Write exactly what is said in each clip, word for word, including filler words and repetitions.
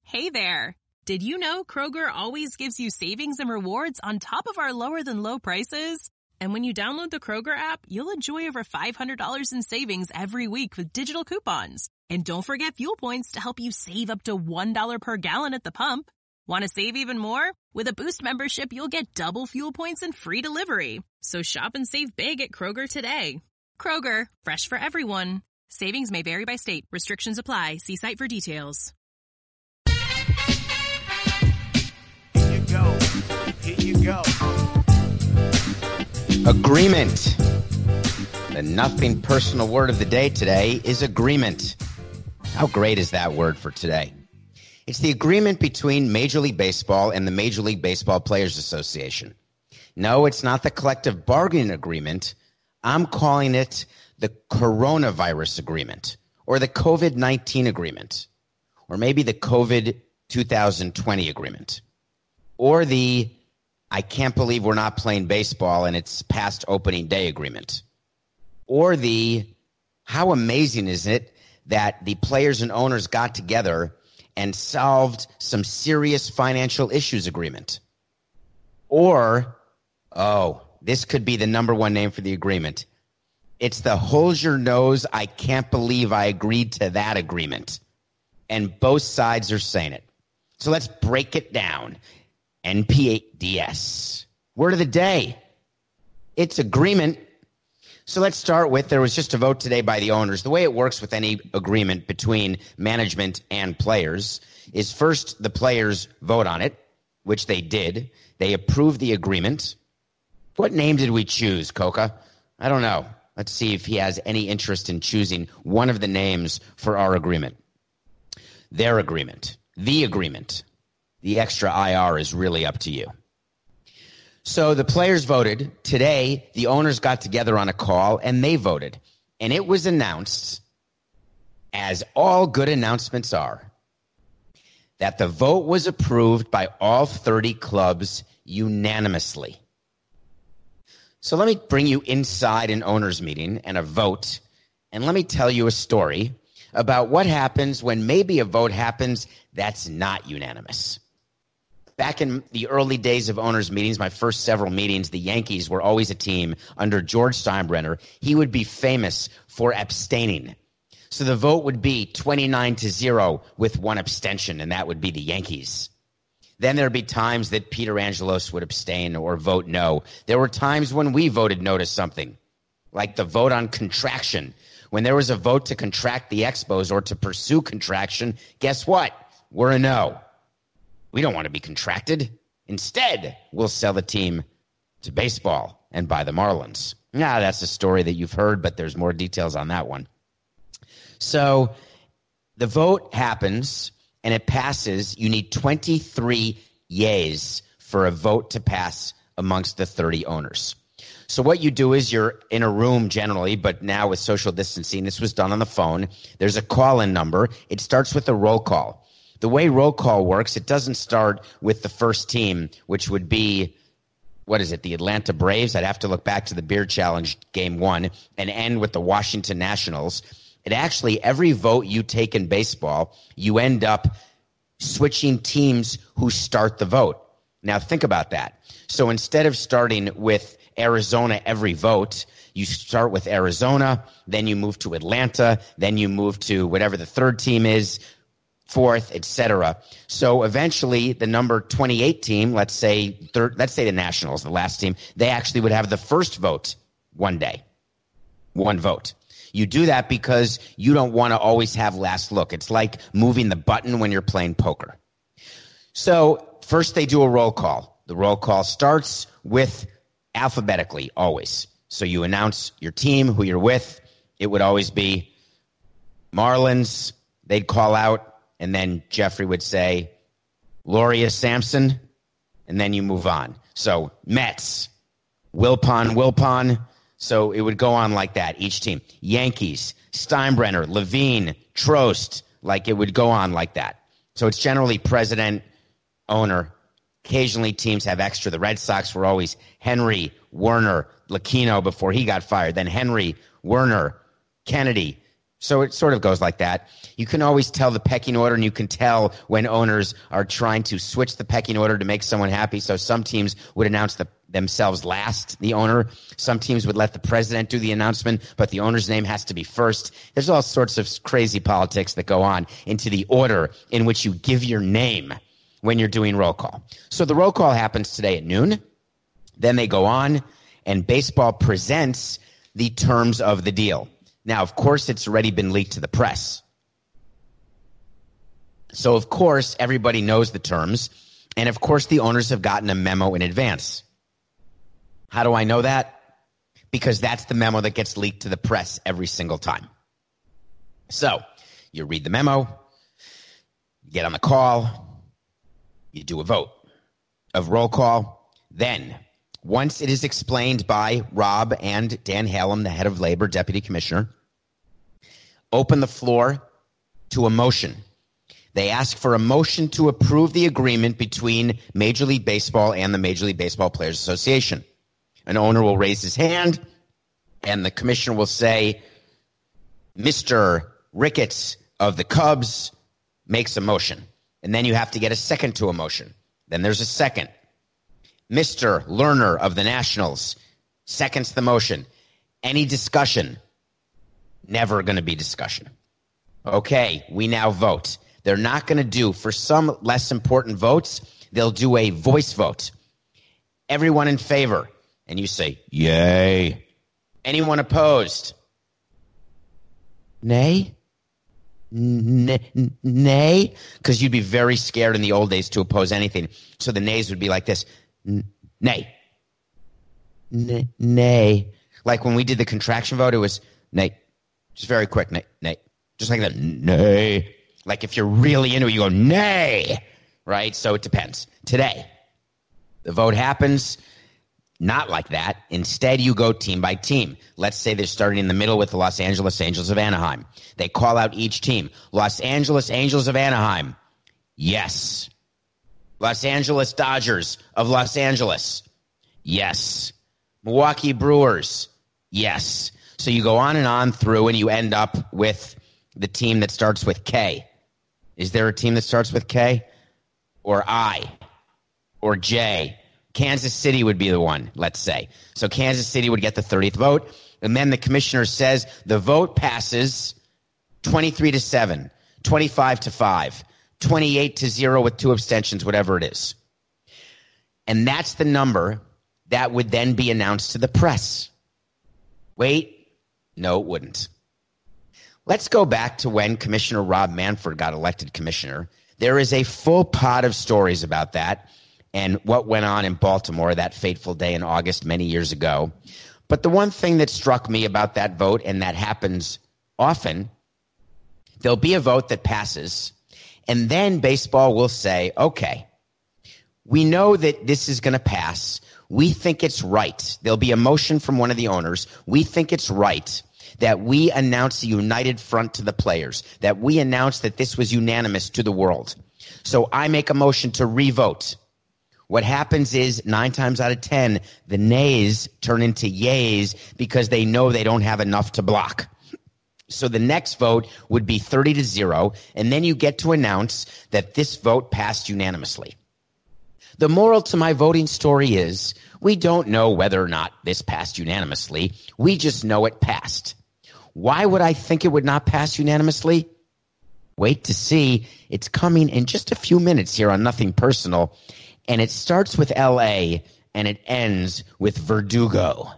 Hey there. Did you know Kroger always gives you savings and rewards on top of our lower than low prices? And when you download the Kroger app, you'll enjoy over five hundred dollars in savings every week with digital coupons. And don't forget fuel points to help you save up to one dollar per gallon at the pump. Want to save even more? With a Boost membership, you'll get double fuel points and free delivery. So shop and save big at Kroger today. Kroger, fresh for everyone. Savings may vary by state. Restrictions apply. See site for details. Here you go. Here you go. Agreement. The nothing personal word of the day today is agreement. How great is that word for today? It's the agreement between Major League Baseball and the Major League Baseball Players Association. No, it's not the collective bargaining agreement. I'm calling it the coronavirus agreement, or the COVID nineteen agreement, or maybe the COVID twenty twenty agreement, or the I can't believe we're not playing baseball and it's past opening day agreement, or the how amazing is it that the players and owners got together and solved some serious financial issues agreement. Or, oh, this could be the number one name for the agreement. It's the hold your nose, I can't believe I agreed to that agreement. And both sides are saying it. So let's break it down. N P A D S. Word of the day. It's agreement. So let's start with, there was just a vote today by the owners. The way it works with any agreement between management and players is first the players vote on it, which they did. They approved the agreement. What name did we choose, Coca? I don't know. Let's see if he has any interest in choosing one of the names for our agreement. Their agreement. The agreement. The extra I R is really up to you. So the players voted. Today, the owners got together on a call, and they voted. And it was announced, as all good announcements are, that the vote was approved by all thirty clubs unanimously. So let me bring you inside an owners meeting and a vote, and let me tell you a story about what happens when maybe a vote happens that's not unanimous. Back in the early days of owners' meetings, my first several meetings, the Yankees were always a team under George Steinbrenner. He would be famous for abstaining. So the vote would be twenty-nine to zero with one abstention, and that would be the Yankees. Then there'd be times that Peter Angelos would abstain or vote no. There were times when we voted no to something, like the vote on contraction. When there was a vote to contract the Expos or to pursue contraction, guess what? We're a no. We don't want to be contracted. Instead, we'll sell the team to baseball and buy the Marlins. Now, that's a story that you've heard, but there's more details on that one. So the vote happens, and it passes. You need twenty-three yays for a vote to pass amongst the thirty owners. So what you do is you're in a room generally, but now with social distancing, this was done on the phone. There's a call-in number. It starts with a roll call. The way roll call works, it doesn't start with the first team, which would be, what is it, the Atlanta Braves? I'd have to look back to the Beer Challenge game one and end with the Washington Nationals. It actually, every vote you take in baseball, you end up switching teams who start the vote. Now think about that. So instead of starting with Arizona every vote, you start with Arizona, then you move to Atlanta, then you move to whatever the third team is, fourth, et cetera. So eventually the number twenty-eight team, let's say third, let's say the Nationals, the last team, they actually would have the first vote one day. One vote. You do that because you don't want to always have last look. It's like moving the button when you're playing poker. So first they do a roll call. The roll call starts with alphabetically always. So you announce your team, who you're with. It would always be Marlins. They'd call out. And then Jeffrey would say, Loria Sampson, and then you move on. So Mets, Wilpon, Wilpon. So it would go on like that, each team. Yankees, Steinbrenner, Levine, Trost, like it would go on like that. So it's generally president, owner. Occasionally teams have extra. The Red Sox were always Henry, Werner, Lucchino before he got fired. Then Henry, Werner, Kennedy, So it sort of goes like that. You can always tell the pecking order, and you can tell when owners are trying to switch the pecking order to make someone happy. So some teams would announce the, themselves last, the owner. Some teams would let the president do the announcement, but the owner's name has to be first. There's all sorts of crazy politics that go on into the order in which you give your name when you're doing roll call. So the roll call happens today at noon. Then they go on, and baseball presents the terms of the deal. Now, of course, it's already been leaked to the press. So, of course, everybody knows the terms. And, of course, the owners have gotten a memo in advance. How do I know that? Because that's the memo that gets leaked to the press every single time. So, you read the memo, you get on the call, you do a vote of roll call. Then, once it is explained by Rob and Dan Halem, the head of labor, deputy commissioner, open the floor to a motion. They ask for a motion to approve the agreement between Major League Baseball and the Major League Baseball Players Association. An owner will raise his hand, and the commissioner will say, Mister Ricketts of the Cubs makes a motion. And then you have to get a second to a motion. Then there's a second. Mister Lerner of the Nationals seconds the motion. Any discussion? Never going to be discussion. Okay, we now vote. They're not going to do, for some less important votes, they'll do a voice vote. Everyone in favor. And you say, yay. Anyone opposed? Nay? N- nay? Because you'd be very scared in the old days to oppose anything. So the nays would be like this. N- nay. N- nay. Like when we did the contraction vote, it was nay. Just very quick. Nay. Nay. Just like that. Nay. Like if you're really into it, you go, nay. Right? So it depends. Today, the vote happens not like that. Instead, you go team by team. Let's say they're starting in the middle with the Los Angeles Angels of Anaheim. They call out each team. Los Angeles Angels of Anaheim. Yes. Los Angeles Dodgers of Los Angeles. Yes. Milwaukee Brewers. Yes. So you go on and on through, and you end up with the team that starts with K. Is there a team that starts with K? Or I? Or J? Kansas City would be the one, let's say. So Kansas City would get the thirtieth vote. And then the commissioner says the vote passes twenty-three to seven, twenty-five to five, twenty-eight to zero with two abstentions, whatever it is. And that's the number that would then be announced to the press. Wait, no, it wouldn't. Let's go back to when Commissioner Rob Manfred got elected commissioner. There is a full pot of stories about that and what went on in Baltimore that fateful day in August many years ago. But the one thing that struck me about that vote, and that happens often, there'll be a vote that passes, and then baseball will say, okay, we know that this is going to pass. We think it's right. There'll be a motion from one of the owners. We think it's right that we announce a united front to the players, that we announce that this was unanimous to the world. So I make a motion to re-vote. What happens is nine times out of ten, the nays turn into yays because they know they don't have enough to block. So the next vote would be thirty to zero, and then you get to announce that this vote passed unanimously. The moral to my voting story is we don't know whether or not this passed unanimously. We just know it passed. Why would I think it would not pass unanimously? Wait to see. It's coming in just a few minutes here on Nothing Personal. And it starts with L A and it ends with Verdugo.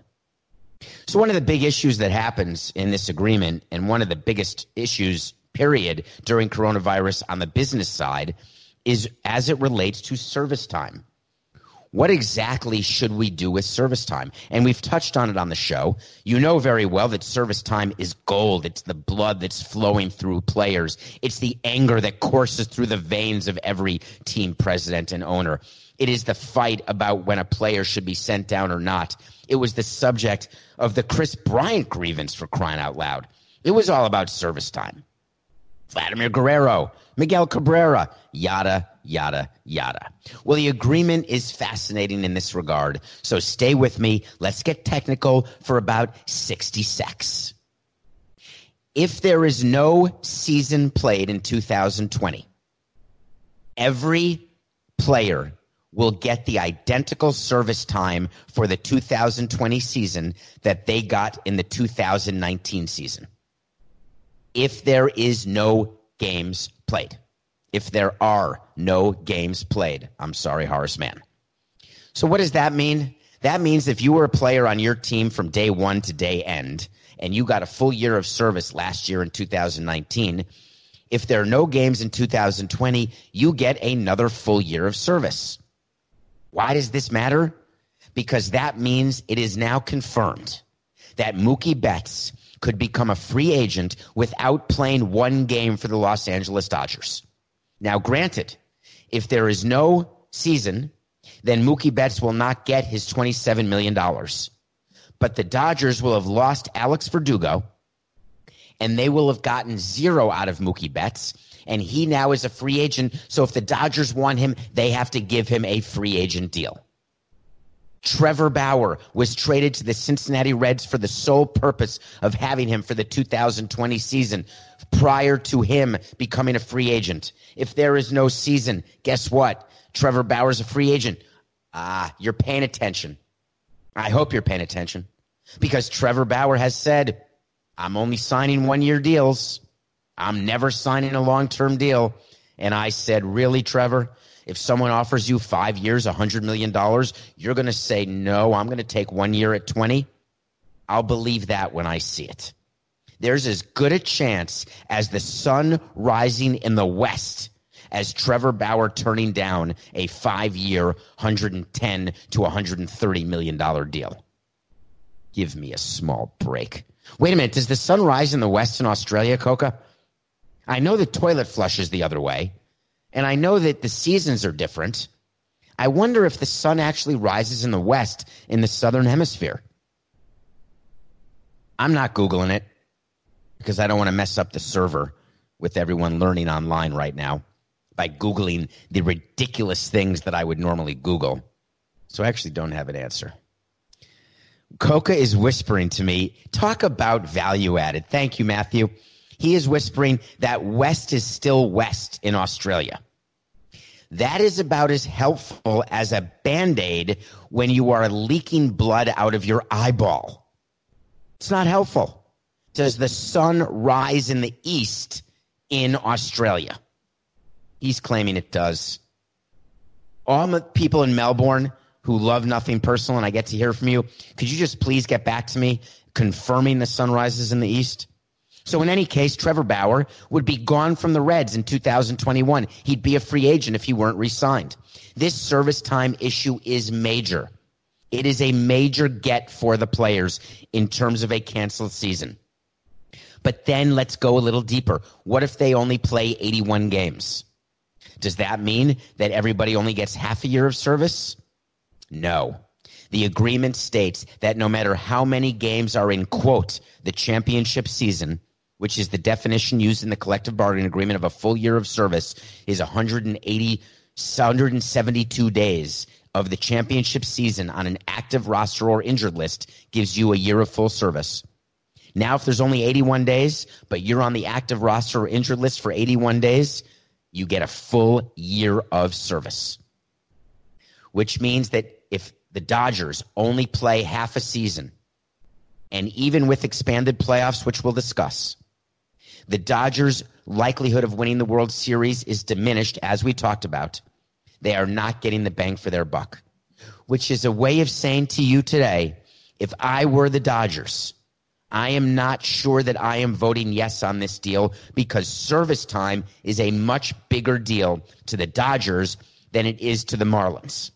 So one of the big issues that happens in this agreement, and one of the biggest issues, period, during coronavirus on the business side, is as it relates to service time. What exactly should we do with service time? And we've touched on it on the show. You know very well that service time is gold. It's the blood that's flowing through players. It's the anger that courses through the veins of every team president and owner. It is the fight about when a player should be sent down or not. It was the subject of the Chris Bryant grievance, for crying out loud. It was all about service time. Vladimir Guerrero, Miguel Cabrera, yada, yada, yada. Well, the agreement is fascinating in this regard, so stay with me. Let's get technical for about sixty secs. If there is no season played in two thousand twenty, every player will get the identical service time for the two thousand twenty season that they got in the two thousand nineteen season. If there is no games played. If there are no games played. I'm sorry, Horace Mann. So what does that mean? That means if you were a player on your team from day one to day end, and you got a full year of service last year in two thousand nineteen, if there are no games in two thousand twenty, you get another full year of service. Why does this matter? Because that means it is now confirmed that Mookie Betts could become a free agent without playing one game for the Los Angeles Dodgers. Now, granted, if there is no season, then Mookie Betts will not get his twenty-seven million dollars. But the Dodgers will have lost Alex Verdugo, and they will have gotten zero out of Mookie Betts, and he now is a free agent. So if the Dodgers want him, they have to give him a free agent deal. Trevor Bauer was traded to the Cincinnati Reds for the sole purpose of having him for the two thousand twenty season prior to him becoming a free agent. If there is no season, guess what? Trevor Bauer's a free agent. Ah, you're paying attention. I hope you're paying attention, because Trevor Bauer has said, I'm only signing one-year deals. I'm never signing a long-term deal. And I said, really, Trevor? If someone offers you five years, one hundred million dollars, you're going to say, no, I'm going to take one year at twenty? I'll believe that when I see it. There's as good a chance as the sun rising in the west as Trevor Bauer turning down a five-year, one hundred ten to one hundred thirty million dollars deal. Give me a small break. Wait a minute. Does the sun rise in the west in Australia, Coca? I know the toilet flushes the other way, and I know that the seasons are different. I wonder if the sun actually rises in the west in the southern hemisphere. I'm not Googling it because I don't want to mess up the server with everyone learning online right now by Googling the ridiculous things that I would normally Google. So I actually don't have an answer. Coca is whispering to me, talk about value added. Thank you, Matthew. He is whispering that west is still west in Australia. That is about as helpful as a Band-Aid when you are leaking blood out of your eyeball. It's not helpful. Does the sun rise in the east in Australia? He's claiming it does. All the people in Melbourne who love Nothing Personal, and I get to hear from you, could you just please get back to me confirming the sun rises in the east? So in any case, Trevor Bauer would be gone from the Reds in two thousand twenty-one. He'd be a free agent if he weren't re-signed. This service time issue is major. It is a major get for the players in terms of a canceled season. But then let's go a little deeper. What if they only play eighty-one games? Does that mean that everybody only gets half a year of service? No. The agreement states that no matter how many games are in, quote, the championship season, which is the definition used in the collective bargaining agreement of a full year of service, is one hundred eighty, one hundred seventy-two days of the championship season on an active roster or injured list gives you a year of full service. Now, if there's only eighty-one days, but you're on the active roster or injured list for eighty-one days, you get a full year of service, which means that if the Dodgers only play half a season, and even with expanded playoffs, which we'll discuss, the Dodgers' likelihood of winning the World Series is diminished, as we talked about. They are not getting the bang for their buck, which is a way of saying to you today, if I were the Dodgers, I am not sure that I am voting yes on this deal, because service time is a much bigger deal to the Dodgers than it is to the Marlins.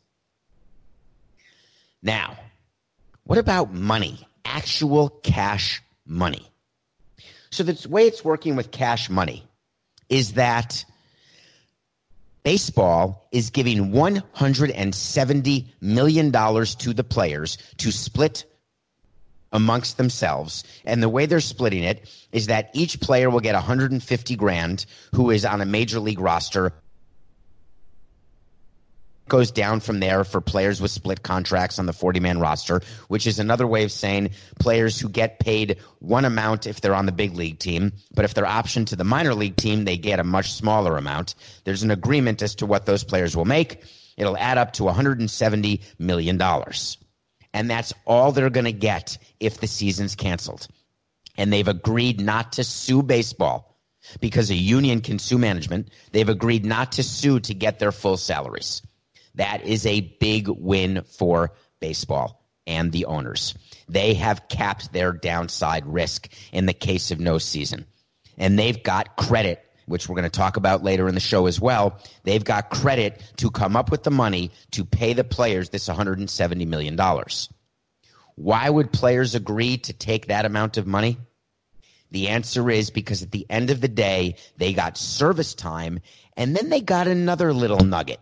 Now, what about money? Actual cash money. So the way it's working with cash money is that baseball is giving one hundred seventy million dollars to the players to split amongst themselves. And the way they're splitting it is that each player will get one hundred fifty grand who is on a major league roster goes down from there for players with split contracts on the forty-man roster, which is another way of saying players who get paid one amount if they're on the big league team, but if they're optioned to the minor league team, they get a much smaller amount. There's an agreement as to what those players will make. It'll add up to one hundred seventy million dollars. And that's all they're going to get if the season's canceled. And they've agreed not to sue baseball because a union can sue management. They've agreed not to sue to get their full salaries. That is a big win for baseball and the owners. They have capped their downside risk in the case of no season. And they've got credit, which we're going to talk about later in the show as well. They've got credit to come up with the money to pay the players this one hundred seventy million dollars. Why would players agree to take that amount of money? The answer is because at the end of the day, they got service time, and then they got another little nugget.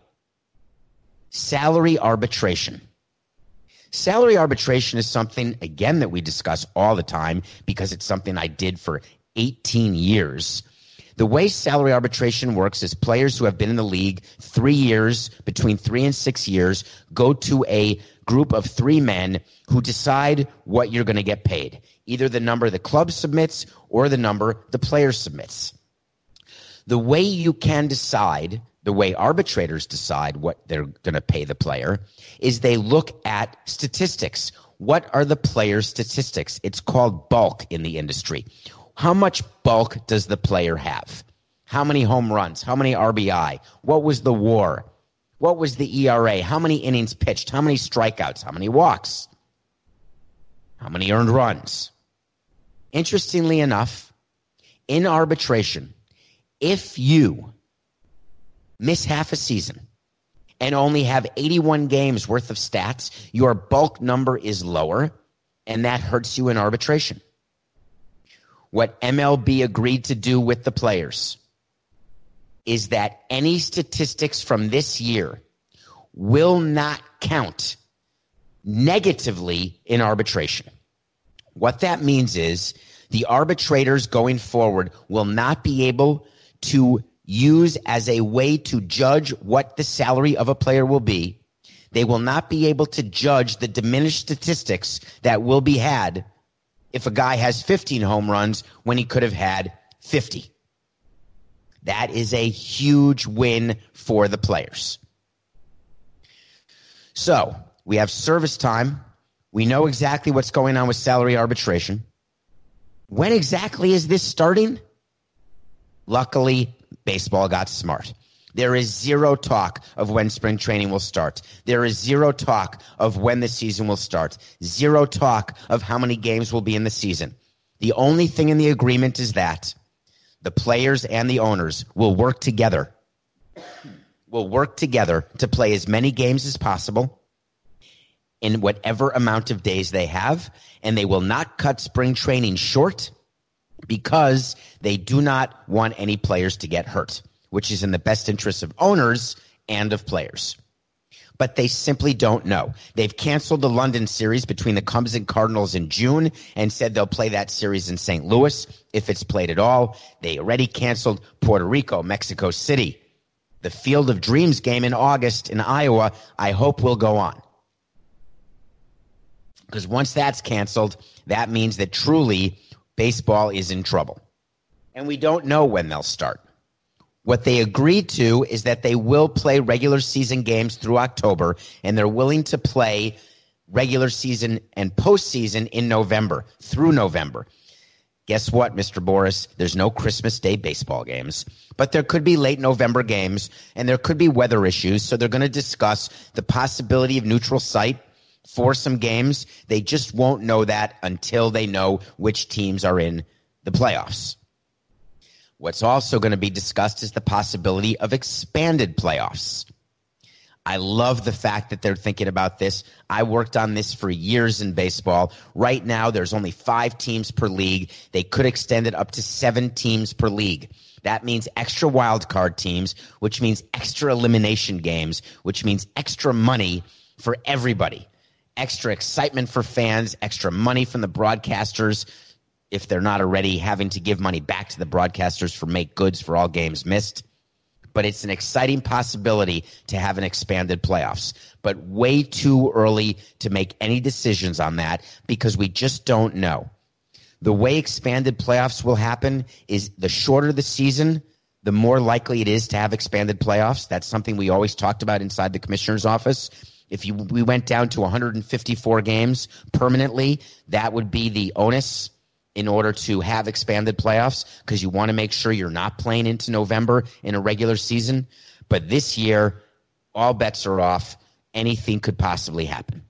Salary arbitration. Salary arbitration is something, again, that we discuss all the time because it's something I did for eighteen years. The way salary arbitration works is players who have been in the league three years, between three and six years, go to a group of three men who decide what you're going to get paid, either the number the club submits or the number the player submits. The way you can decide, the way arbitrators decide what they're going to pay the player, is they look at statistics. What are the player's statistics? It's called bulk in the industry. How much bulk does the player have? How many home runs? How many R B I? What was the WAR? What was the E R A? How many innings pitched? How many strikeouts? How many walks? How many earned runs? Interestingly enough, in arbitration, if you miss half a season and only have eighty-one games worth of stats, your bulk number is lower, and that hurts you in arbitration. What M L B agreed to do with the players is that any statistics from this year will not count negatively in arbitration. What that means is the arbitrators going forward will not be able to use as a way to judge what the salary of a player will be. They will not be able to judge the diminished statistics that will be had if a guy has fifteen home runs when he could have had fifty. That is a huge win for the players. So we have service time. We know exactly what's going on with salary arbitration. When exactly is this starting? Luckily, baseball got smart. There is zero talk of when spring training will start. There is zero talk of when the season will start. Zero talk of how many games will be in the season. The only thing in the agreement is that the players and the owners will work together, will work together to play as many games as possible in whatever amount of days they have, and they will not cut spring training short because they do not want any players to get hurt, which is in the best interest of owners and of players. But they simply don't know. They've canceled the London series between the Cubs and Cardinals in June and said they'll play that series in Saint Louis if it's played at all. They already canceled Puerto Rico, Mexico City. The Field of Dreams game in August in Iowa, I hope will go on. Because once that's canceled, that means that truly baseball is in trouble. And we don't know when they'll start. What they agreed to is that they will play regular season games through October, and they're willing to play regular season and postseason in November, through November. Guess what, Mister Boris? There's no Christmas Day baseball games, but there could be late November games, and there could be weather issues, so they're going to discuss the possibility of neutral site for some games. They just won't know that until they know which teams are in the playoffs. What's also going to be discussed is the possibility of expanded playoffs. I love the fact that they're thinking about this. I worked on this for years in baseball. Right now, there's only five teams per league. They could extend it up to seven teams per league. That means extra wild card teams, which means extra elimination games, which means extra money for everybody. Extra excitement for fans, extra money from the broadcasters, if they're not already having to give money back to the broadcasters for make goods for all games missed. but it's an exciting possibility to have an expanded playoffs. But way too early to make any decisions on that because we just don't know. The way expanded playoffs will happen is the shorter the season, the more likely it is to have expanded playoffs. That's something we always talked about inside the commissioner's office. If you, we went down to one hundred fifty-four games permanently, that would be the onus in order to have expanded playoffs because you want to make sure you're not playing into November in a regular season. But this year, all bets are off. Anything could possibly happen.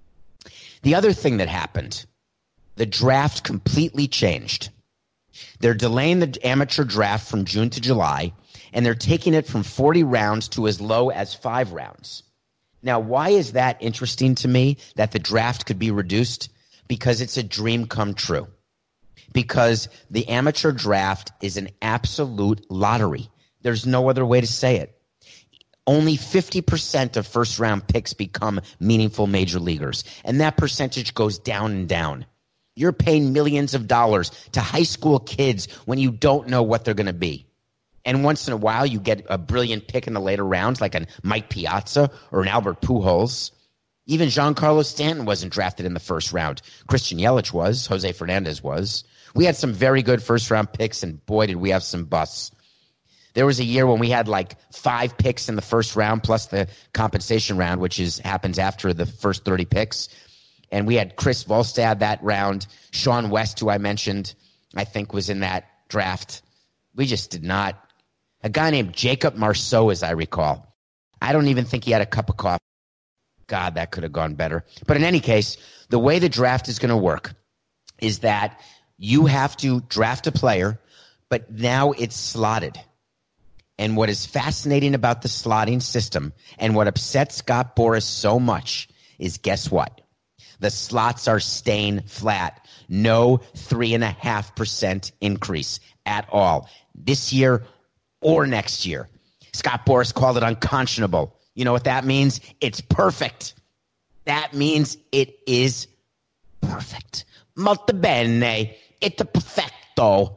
The other thing that happened, the draft completely changed. They're delaying the amateur draft from June to July, and they're taking it from forty rounds to as low as five rounds. Now, why is that interesting to me, that the draft could be reduced? Because it's a dream come true. Because the amateur draft is an absolute lottery. There's no other way to say it. Only fifty percent of first-round picks become meaningful major leaguers, and that percentage goes down and down. You're paying millions of dollars to high school kids when you don't know what they're going to be. And once in a while, you get a brilliant pick in the later rounds, like a Mike Piazza or an Albert Pujols. Even Giancarlo Stanton wasn't drafted in the first round. Christian Yelich was. Jose Fernandez was. We had some very good first-round picks, and boy, did we have some busts. There was a year when we had like five picks in the first round plus the compensation round, which is happens after the first thirty picks. And we had Chris Volstad that round. Sean West, who I mentioned, I think was in that draft. We just did not. A guy named Jacob Marceau, as I recall. I don't even think he had a cup of coffee. God, that could have gone better. But in any case, the way the draft is going to work is that you have to draft a player, but now it's slotted. And what is fascinating about the slotting system and what upsets Scott Boras so much is, guess what? The slots are staying flat. No three and a half percent increase at all this year or next year. Scott Boras called it unconscionable. You know what that means? It's perfect. That means it is perfect. Molto bene. It's perfecto.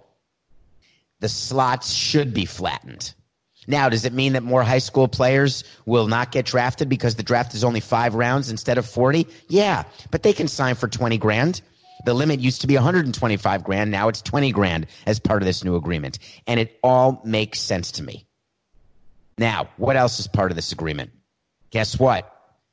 The slots should be flattened. Now, does it mean that more high school players will not get drafted because the draft is only five rounds instead of forty? Yeah, but they can sign for twenty grand. The limit used to be one hundred twenty-five grand. Now it's twenty grand as part of this new agreement. And it all makes sense to me. Now, what else is part of this agreement? Guess what?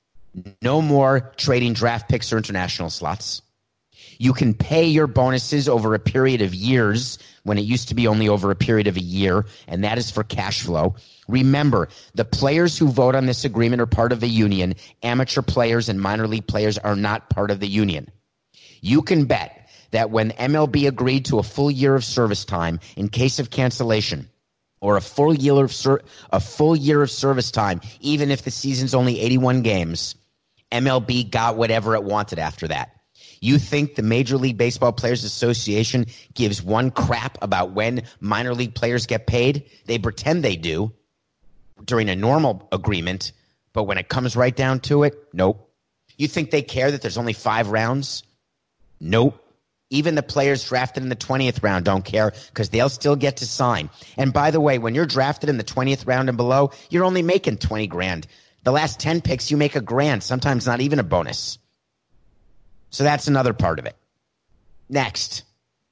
No more trading draft picks or international slots. You can pay your bonuses over a period of years when it used to be only over a period of a year, and that is for cash flow. Remember, the players who vote on this agreement are part of a union. Amateur players and minor league players are not part of the union. You can bet that when M L B agreed to a full year of service time in case of cancellation, or a full year of ser- a full year of service time, even if the season's only eighty-one games, M L B got whatever it wanted after that. You think the Major League Baseball Players Association gives one crap about when minor league players get paid? They pretend they do during a normal agreement, but when it comes right down to it, nope. You think they care that there's only five rounds? Nope. Even the players drafted in the twentieth round don't care because they'll still get to sign. And by the way, when you're drafted in the twentieth round and below, you're only making twenty grand. The last ten picks, you make a grand, sometimes not even a bonus. So that's another part of it. Next,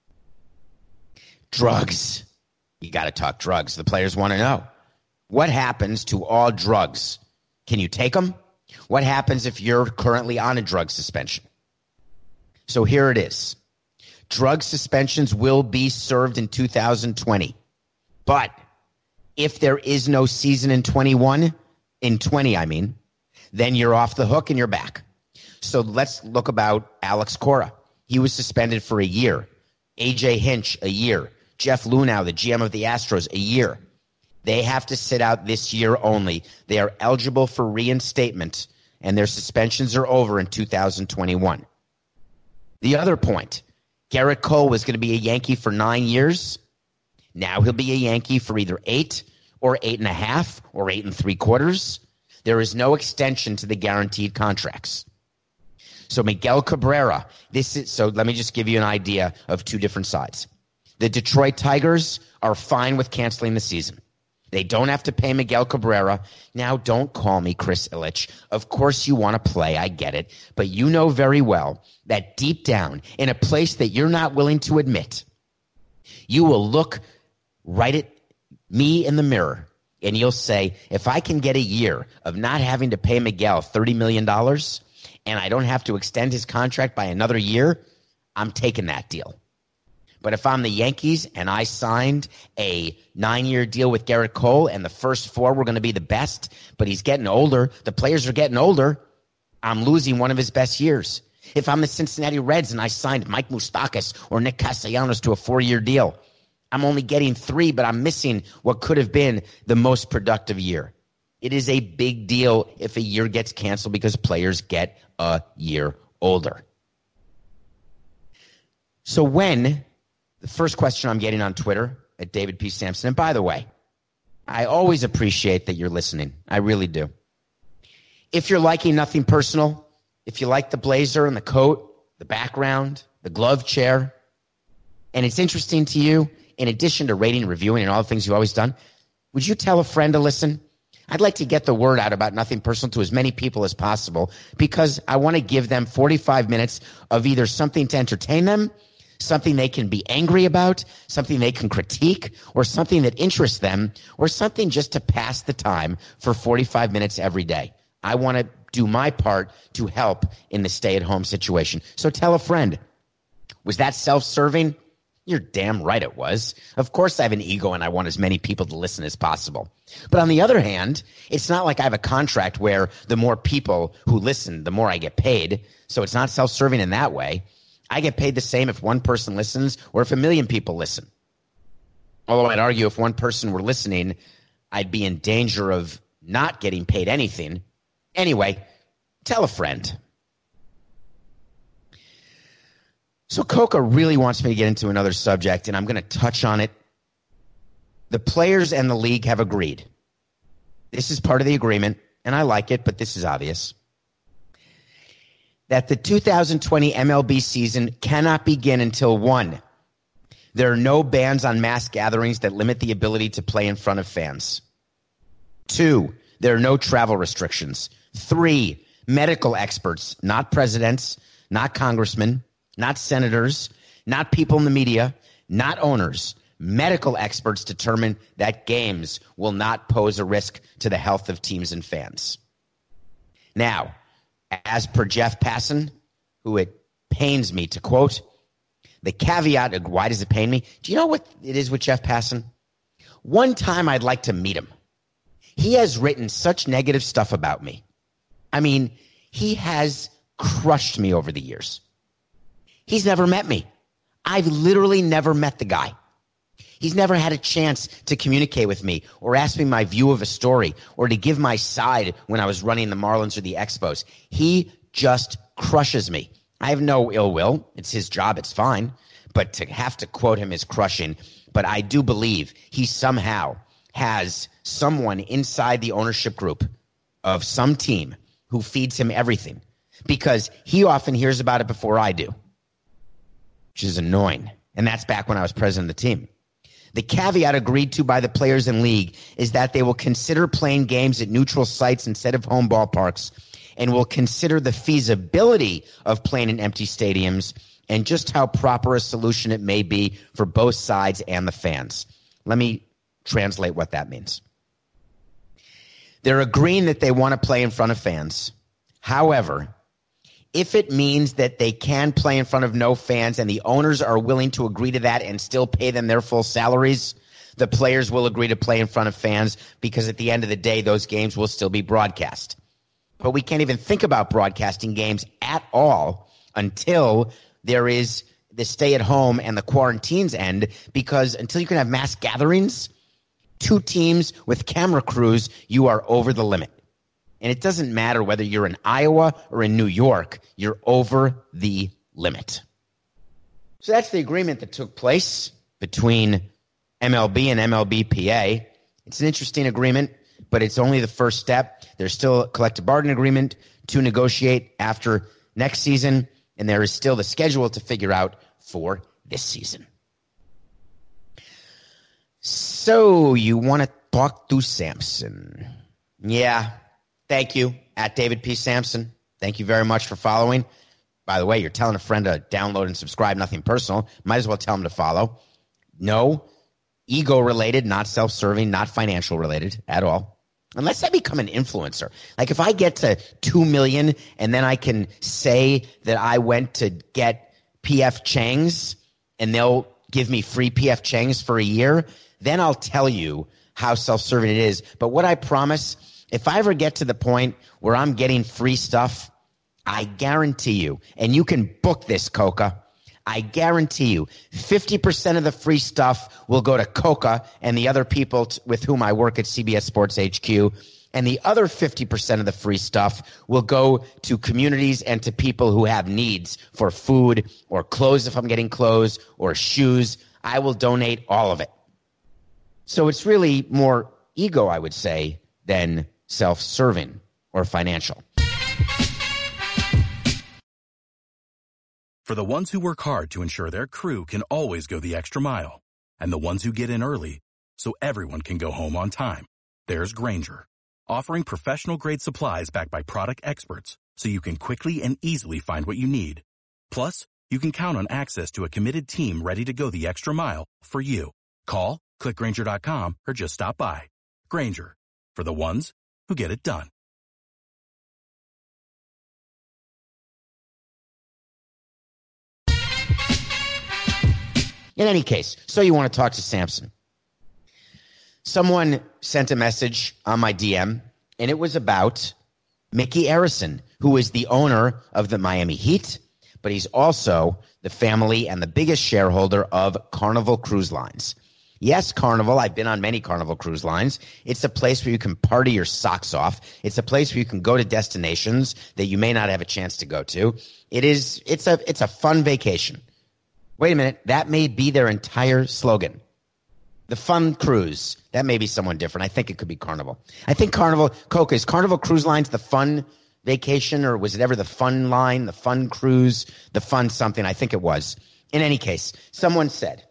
drugs. You got to talk drugs. The players want to know. What happens to all drugs? Can you take them? What happens if you're currently on a drug suspension? So here it is. Drug suspensions will be served in two thousand twenty. But if there is no season in twenty-one, in twenty, I mean, then you're off the hook and you're back. So let's look about Alex Cora. He was suspended for a year. A J Hinch, a year. Jeff Luhnow, the G M of the Astros, a year. They have to sit out this year only. They are eligible for reinstatement, and their suspensions are over in two thousand twenty-one. The other point, Garrett Cole was going to be a Yankee for nine years. Now he'll be a Yankee for either eight or eight and a half or eight and three quarters. There is no extension to the guaranteed contracts. So Miguel Cabrera, this is, so let me just give you an idea of two different sides. The Detroit Tigers are fine with canceling the season. They don't have to pay Miguel Cabrera. Now, don't call me Chris Ilitch. Of course you want to play. I get it. But you know very well that deep down, in a place that you're not willing to admit, you will look right at me in the mirror and you'll say, if I can get a year of not having to pay Miguel thirty million dollars and I don't have to extend his contract by another year, I'm taking that deal. But if I'm the Yankees and I signed a nine-year deal with Garrett Cole and the first four were going to be the best, but he's getting older, the players are getting older, I'm losing one of his best years. If I'm the Cincinnati Reds and I signed Mike Moustakas or Nick Castellanos to a four-year deal, I'm only getting three, but I'm missing what could have been the most productive year. It is a big deal if a year gets canceled because players get a year older. So when... The first question I'm getting on Twitter at David P. Sampson, and by the way, I always appreciate that you're listening. I really do. If you're liking Nothing Personal, if you like the blazer and the coat, the background, the glove chair, and it's interesting to you, in addition to rating, reviewing, and all the things you've always done, would you tell a friend to listen? I'd like to get the word out about Nothing Personal to as many people as possible because I want to give them forty-five minutes of either something to entertain them, something they can be angry about, something they can critique, or something that interests them, or something just to pass the time for forty-five minutes every day. I want to do my part to help in the stay-at-home situation. So tell a friend. Was that self-serving? You're damn right it was. Of course I have an ego and I want as many people to listen as possible. But on the other hand, it's not like I have a contract where the more people who listen, the more I get paid. So it's not self-serving in that way. I get paid the same if one person listens or if a million people listen. Although I'd argue if one person were listening, I'd be in danger of not getting paid anything. Anyway, tell a friend. So Coca really wants me to get into another subject, and I'm going to touch on it. The players and the league have agreed. This is part of the agreement, and I like it, but this is obvious. That the two thousand twenty M L B season cannot begin until, one, there are no bans on mass gatherings that limit the ability to play in front of fans. Two, there are no travel restrictions. Three, medical experts, not presidents, not congressmen, not senators, not people in the media, not owners. Medical experts determine that games will not pose a risk to the health of teams and fans. Now, as per Jeff Passan, who it pains me to quote, the caveat of why does it pain me? Do you know what it is with Jeff Passan? One time I'd like to meet him. He has written such negative stuff about me. I mean, he has crushed me over the years. He's never met me. I've literally never met the guy. He's never had a chance to communicate with me or ask me my view of a story or to give my side when I was running the Marlins or the Expos. He just crushes me. I have no ill will. It's his job. It's fine. But to have to quote him is crushing. But I do believe he somehow has someone inside the ownership group of some team who feeds him everything because he often hears about it before I do, which is annoying. And that's back when I was president of the team. The caveat agreed to by the players and league is that they will consider playing games at neutral sites instead of home ballparks and will consider the feasibility of playing in empty stadiums and just how proper a solution it may be for both sides and the fans. Let me translate what that means. They're agreeing that they want to play in front of fans. However, if it means that they can play in front of no fans and the owners are willing to agree to that and still pay them their full salaries, the players will agree to play in front of fans because at the end of the day, those games will still be broadcast. But we can't even think about broadcasting games at all until there is the stay at home and the quarantines end, because until you can have mass gatherings, two teams with camera crews, you are over the limit. And it doesn't matter whether you're in Iowa or in New York, you're over the limit. So that's the agreement that took place between M L B and M L B P A. It's an interesting agreement, but it's only the first step. There's still a collective bargaining agreement to negotiate after next season, and there is still the schedule to figure out for this season. So you want to talk to Samson. Yeah, thank you, at David P. Samson. Thank you very much for following. By the way, you're telling a friend to download and subscribe, nothing personal. Might as well tell them to follow. No, ego-related, not self-serving, not financial-related at all. Unless I become an influencer. Like if I get to two million and then I can say that I went to get P F Chang's and they'll give me free P F Chang's for a year, then I'll tell you how self-serving it is. But what I promise, if I ever get to the point where I'm getting free stuff, I guarantee you, and you can book this, Coca, I guarantee you fifty percent of the free stuff will go to Coca and the other people t- with whom I work at C B S Sports H Q. And the other fifty percent of the free stuff will go to communities and to people who have needs for food or clothes if I'm getting clothes or shoes. I will donate all of it. So it's really more ego, I would say, than self-serving or financial. For the ones who work hard to ensure their crew can always go the extra mile, and the ones who get in early so everyone can go home on time, there's Grainger, offering professional-grade supplies backed by product experts so you can quickly and easily find what you need. Plus, you can count on access to a committed team ready to go the extra mile for you. Call, click Grainger dot com, or just stop by. Grainger, for the ones who get it done. In any case, so you want to talk to Samson. Someone sent a message on my D M, and it was about Mickey Arison, who is the owner of the Miami Heat, but he's also the family and the biggest shareholder of Carnival Cruise Lines. Yes, Carnival. I've been on many Carnival cruise lines. It's a place where you can party your socks off. It's a place where you can go to destinations that you may not have a chance to go to. It is, it's a, it's a fun vacation. Wait a minute. That may be their entire slogan. The fun cruise. That may be someone different. I think it could be Carnival. I think Carnival, Coca, is Carnival Cruise Lines the fun vacation, or was it ever the fun line, the fun cruise, the fun something? I think it was. In any case, someone said,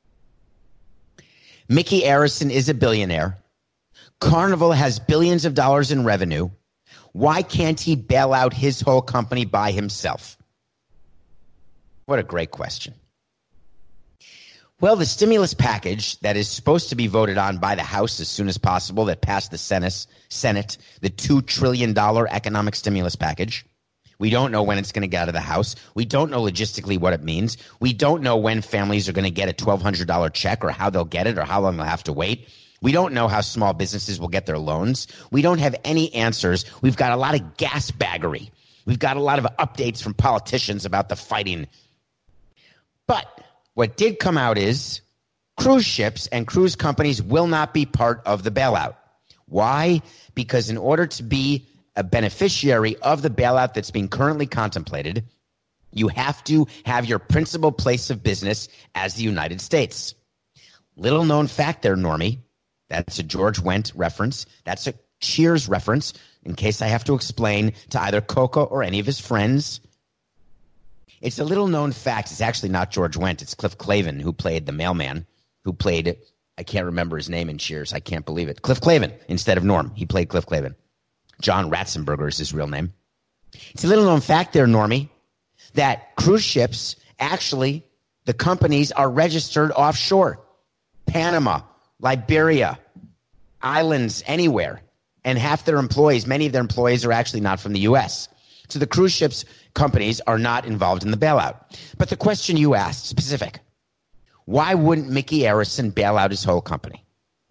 Mickey Arison is a billionaire. Carnival has billions of dollars in revenue. Why can't he bail out his whole company by himself? What a great question. Well, the stimulus package that is supposed to be voted on by the House as soon as possible, that passed the Senate, Senate, the two trillion dollars economic stimulus package. We don't know when it's going to get out of the House. We don't know logistically what it means. We don't know when families are going to get a twelve hundred dollars check, or how they'll get it, or how long they'll have to wait. We don't know how small businesses will get their loans. We don't have any answers. We've got a lot of gasbaggery. We've got a lot of updates from politicians about the fighting. But what did come out is cruise ships and cruise companies will not be part of the bailout. Why? Because in order to be a beneficiary of the bailout that's being currently contemplated, you have to have your principal place of business as the United States. Little known fact there, Normie. That's a George Wendt reference. That's a Cheers reference, in case I have to explain to either Coca or any of his friends. It's a little known fact. It's actually not George Wendt. It's Cliff Clavin, who played the mailman, who played, I can't remember his name in Cheers. I can't believe it. Cliff Clavin instead of Norm. He played Cliff Clavin. John Ratzenberger is his real name. It's a little known fact there, Normie, that cruise ships, actually, the companies are registered offshore. Panama, Liberia, islands, anywhere. And half their employees, many of their employees are actually not from the U S. So the cruise ships companies are not involved in the bailout. But the question you asked, specific, why wouldn't Mickey Arison bail out his whole company?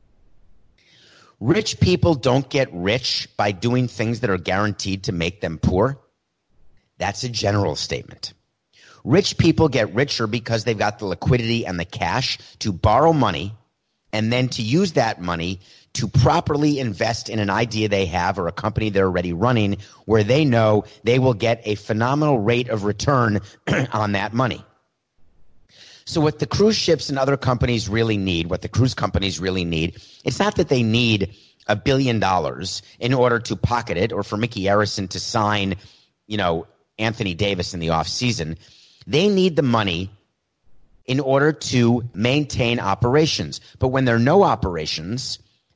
Rich people don't get rich by doing things that are guaranteed to make them poor. That's a general statement. Rich people get richer because they've got the liquidity and the cash to borrow money and then to use that money to properly invest in an idea they have or a company they're already running, where they know they will get a phenomenal rate of return on that money. So what the cruise ships and other companies really need, what the cruise companies really need, it's not that they need a billion dollars in order to pocket it, or for Mickey Arison to sign, you know, Anthony Davis in the off season. They need the money in order to maintain operations. But when there are no operations,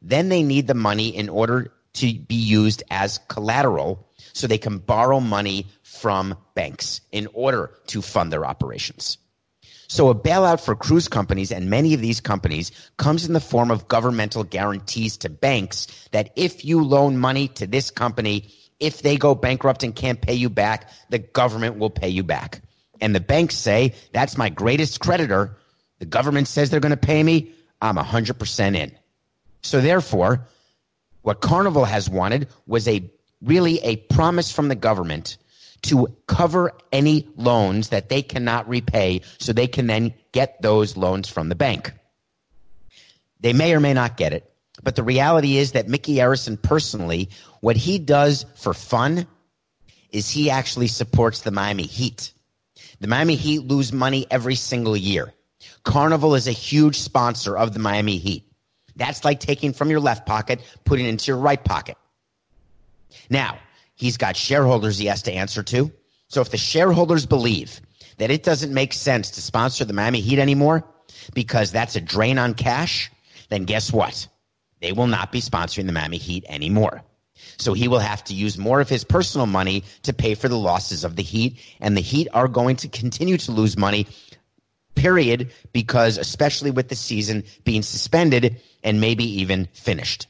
then they need the money in order to be used as collateral so they can borrow money from banks in order to fund their operations. So a bailout for cruise companies and many of these companies comes in the form of governmental guarantees to banks that if you loan money to this company, if they go bankrupt and can't pay you back, the government will pay you back. And the banks say, that's my greatest creditor. The government says they're going to pay me. I'm one hundred percent in. So therefore, what Carnival has wanted was a really a promise from the government to cover any loans that they cannot repay so they can then get those loans from the bank. They may or may not get it, but the reality is that Micky Arison personally, what he does for fun is he actually supports the Miami Heat. The Miami Heat lose money every single year. Carnival is a huge sponsor of the Miami Heat. That's like taking from your left pocket, putting it into your right pocket. Now, he's got shareholders he has to answer to. So if the shareholders believe that it doesn't make sense to sponsor the Miami Heat anymore because that's a drain on cash, then guess what? They will not be sponsoring the Miami Heat anymore. So he will have to use more of his personal money to pay for the losses of the Heat, and the Heat are going to continue to lose money, period, because especially with the season being suspended and maybe even finished.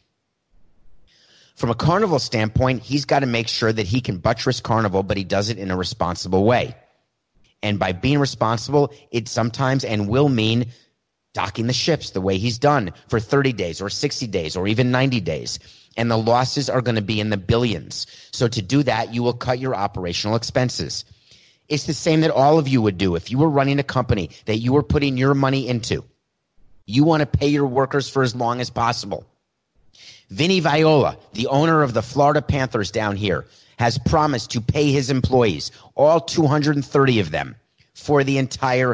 From a Carnival standpoint, he's got to make sure that he can buttress Carnival, but he does it in a responsible way. And by being responsible, it sometimes and will mean docking the ships the way he's done for thirty days or sixty days or even ninety days. And the losses are going to be in the billions. So to do that, you will cut your operational expenses. It's the same that all of you would do if you were running a company that you were putting your money into. You want to pay your workers for as long as possible. Vinny Viola, the owner of the Florida Panthers down here, has promised to pay his employees, all two hundred thirty of them, for the entire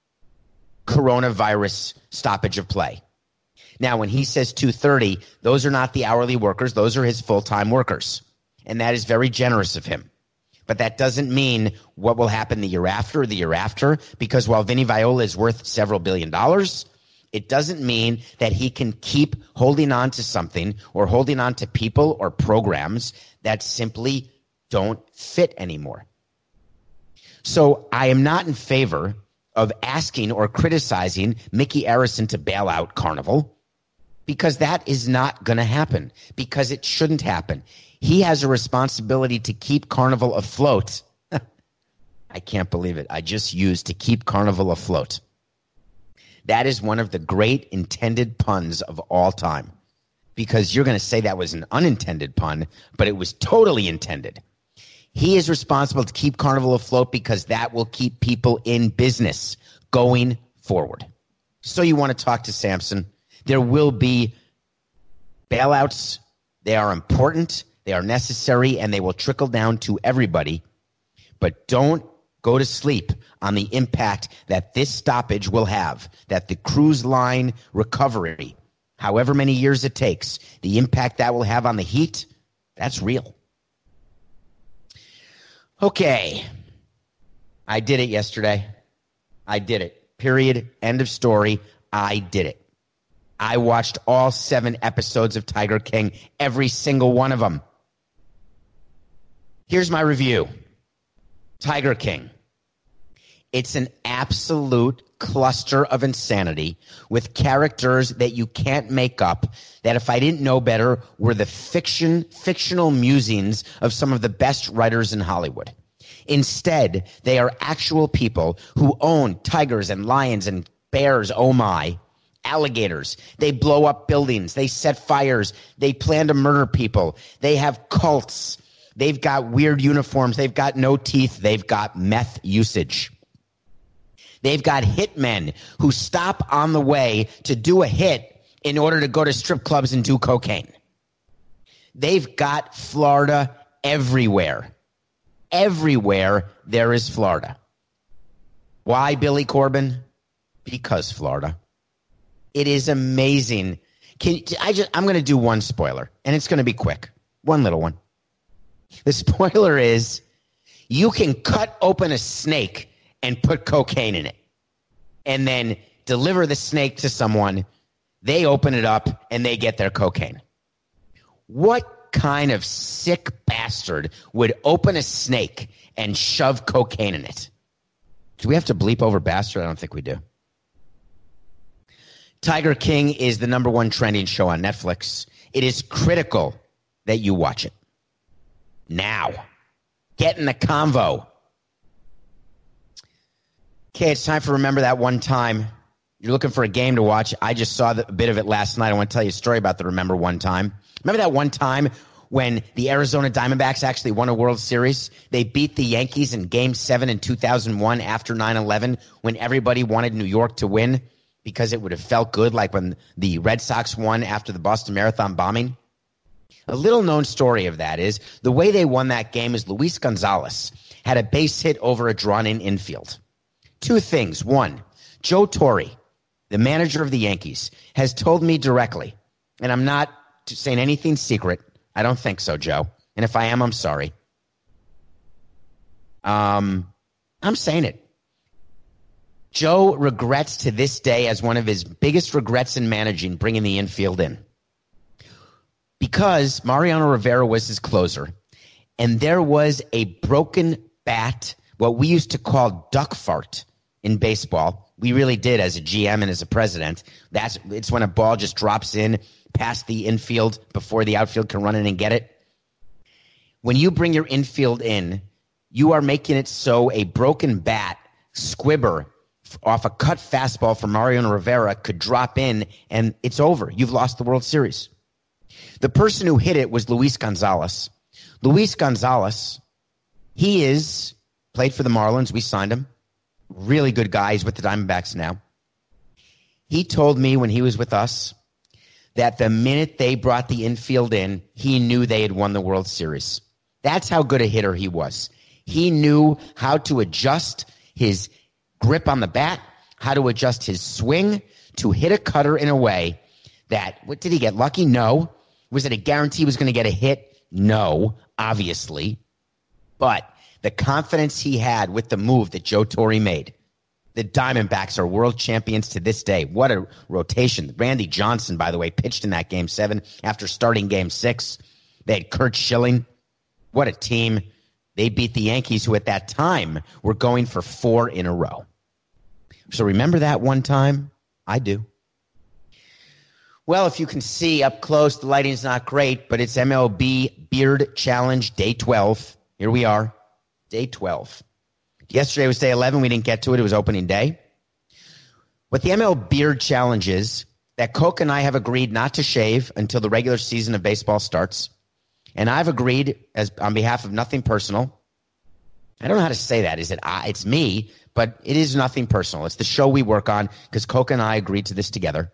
coronavirus stoppage of play. Now, when he says two hundred thirty, those are not the hourly workers. Those are his full-time workers. And that is very generous of him. But that doesn't mean what will happen the year after or the year after, because while Vinny Viola is worth several billion dollars, it doesn't mean that he can keep holding on to something or holding on to people or programs that simply don't fit anymore. So I am not in favor of asking or criticizing Micky Arison to bail out Carnival, because that is not going to happen, because it shouldn't happen. He has a responsibility to keep Carnival afloat. I can't believe it. I just used to keep Carnival afloat. That is one of the great intended puns of all time, because you're going to say that was an unintended pun, but it was totally intended. He is responsible to keep Carnival afloat because that will keep people in business going forward. So you want to talk to Samson. There will be bailouts. They are important. They are necessary, and they will trickle down to everybody. But don't go to sleep on the impact that this stoppage will have, that the cruise line recovery, however many years it takes, the impact that will have on the Heat, that's real. Okay. I did it yesterday. I did it. Period. End of story. I did it. I watched all seven episodes of Tiger King, every single one of them. Here's my review. Tiger King. It's an absolute cluster of insanity with characters that you can't make up, that if I didn't know better were the fiction, fictional musings of some of the best writers in Hollywood. Instead, they are actual people who own tigers and lions and bears, oh my, alligators. They blow up buildings. They set fires. They plan to murder people. They have cults. They've got weird uniforms. They've got no teeth. They've got meth usage. They've got hitmen who stop on the way to do a hit in order to go to strip clubs and do cocaine. They've got Florida everywhere. Everywhere there is Florida. Why, Billy Corben? Because Florida. It is amazing. Can I just? I'm going to do one spoiler, and it's going to be quick. One little one. The spoiler is you can cut open a snake and put cocaine in it and then deliver the snake to someone They open it up and they get their cocaine. What kind of sick bastard would open a snake and shove cocaine in it? Do we have to bleep over bastard? I don't think we do. Tiger King is the number one trending show on Netflix. It is critical that you watch it. Now. Get in the convo. Okay, it's time for Remember That One Time. You're looking for a game to watch. I just saw the, a bit of it last night. I want to tell you a story about the Remember One Time. Remember that one time when the Arizona Diamondbacks actually won a World Series? They beat the Yankees in Game seven in two thousand one after nine eleven when everybody wanted New York to win because it would have felt good, like when the Red Sox won after the Boston Marathon bombing. A little-known story of that is the way they won that game is Luis Gonzalez had a base hit over a drawn-in infield. Two things. One, Joe Torre, the manager of the Yankees, has told me directly, and I'm not saying anything secret. I don't think so, Joe. And if I am, I'm sorry. Um, I'm saying it. Joe regrets to this day, as one of his biggest regrets in managing, bringing the infield in. Because Mariano Rivera was his closer, and there was a broken bat, what we used to call duck fart in baseball. We really did as a G M and as a president. That's it's when a ball just drops in past the infield before the outfield can run in and get it. When you bring your infield in, you are making it so a broken bat, squibber, off a cut fastball from Mariano Rivera could drop in, and it's over. You've lost the World Series. The person who hit it was Luis Gonzalez. Luis Gonzalez, he is, played for the Marlins. We signed him. Really good guy. He's with the Diamondbacks now. He told me when he was with us that the minute they brought the infield in, he knew they had won the World Series. That's how good a hitter he was. He knew how to adjust his grip on the bat, how to adjust his swing to hit a cutter in a way that, what did he get lucky? No. Was it a guarantee he was going to get a hit? No, obviously. But the confidence he had with the move that Joe Torre made. The Diamondbacks are world champions to this day. What a rotation. Randy Johnson, by the way, pitched in that game seven after starting game six. They had Curt Schilling. What a team. They beat the Yankees, who at that time were going for four in a row. So remember that one time? I do. Well, if you can see up close, the lighting's not great, but it's M L B Beard Challenge Day twelve. Here we are, Day twelve. Yesterday was Day eleven. We didn't get to it. It was opening day. What the M L B Beard Challenge is, that Coke and I have agreed not to shave until the regular season of baseball starts. And I've agreed, as on behalf of Nothing Personal, I don't know how to say that. Is it I? It's me, but it is nothing personal. It's the show we work on because Coke and I agreed to this together.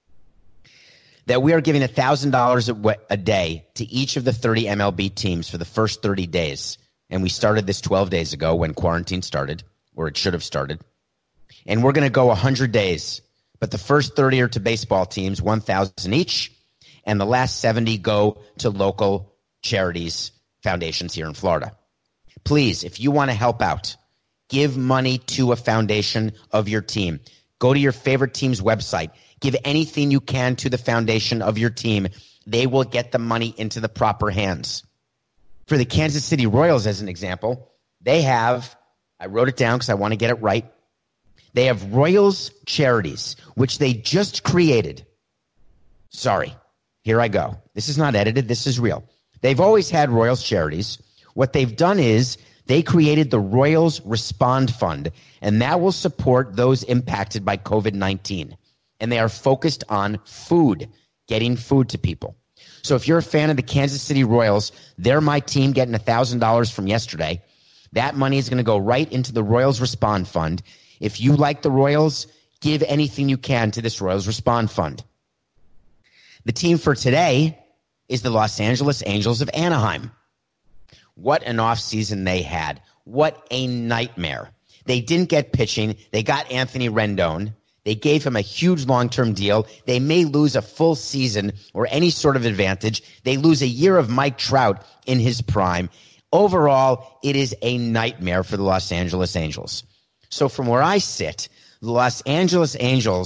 That we are giving one thousand dollars a day to each of the thirty M L B teams for the first thirty days. And we started this twelve days ago when quarantine started, or it should have started. And we're going to go one hundred days. But the first thirty are to baseball teams, one thousand each. And the last seventy go to local charities, foundations here in Florida. Please, if you want to help out, give money to a foundation of your team. Go to your favorite team's website. Give anything you can to the foundation of your team. They will get the money into the proper hands. For the Kansas City Royals, as an example, they have, I wrote it down because I want to get it right. They have Royals Charities, which they just created. Sorry, here I go. This is not edited. This is real. They've always had Royals Charities. What they've done is they created the Royals Respond Fund, and that will support those impacted by covid nineteen. And they are focused on food, getting food to people. So if you're a fan of the Kansas City Royals, they're my team getting one thousand dollars from yesterday. That money is going to go right into the Royals Respond Fund. If you like the Royals, give anything you can to this Royals Respond Fund. The team for today is the Los Angeles Angels of Anaheim. What an offseason they had. What a nightmare. They didn't get pitching. They got Anthony Rendon. They gave him a huge long-term deal. They may lose a full season or any sort of advantage. They lose a year of Mike Trout in his prime. Overall, it is a nightmare for the Los Angeles Angels. So from where I sit, the Los Angeles Angels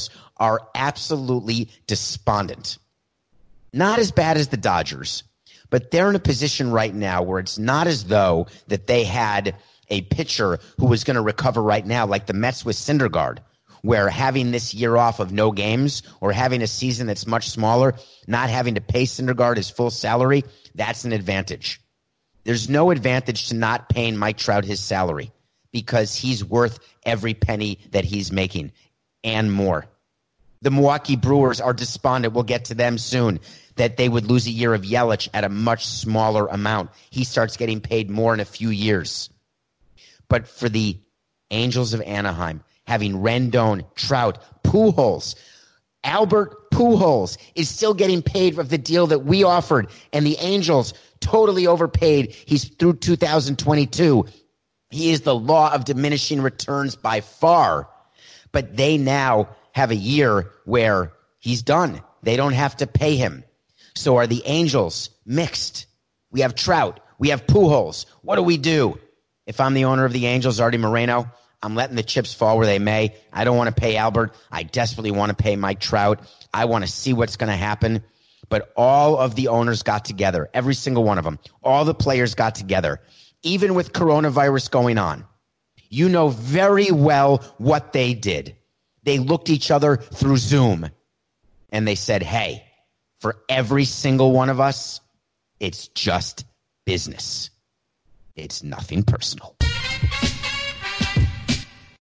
are absolutely despondent. Not as bad as the Dodgers, but they're in a position right now where it's not as though that they had a pitcher who was going to recover right now, like the Mets with Syndergaard, where having this year off of no games or having a season that's much smaller, not having to pay Syndergaard his full salary, that's an advantage. There's no advantage to not paying Mike Trout his salary because he's worth every penny that he's making and more. The Milwaukee Brewers are despondent. We'll get to them soon, that they would lose a year of Yelich at a much smaller amount. He starts getting paid more in a few years. But for the Angels of Anaheim, having Rendon, Trout, Pujols, Albert Pujols is still getting paid of the deal that we offered, and the Angels totally overpaid. He's through two thousand twenty-two. He is the law of diminishing returns by far. But they now have a year where he's done. They don't have to pay him. So are the Angels mixed? We have Trout. We have Pujols. What do we do? If I'm the owner of the Angels, Artie Moreno, I'm letting the chips fall where they may. I don't want to pay Albert. I desperately want to pay Mike Trout. I want to see what's going to happen. But all of the owners got together, every single one of them. All the players got together, even with coronavirus going on. You know very well what they did. They looked each other through Zoom, and they said, hey, for every single one of us, it's just business. It's nothing personal.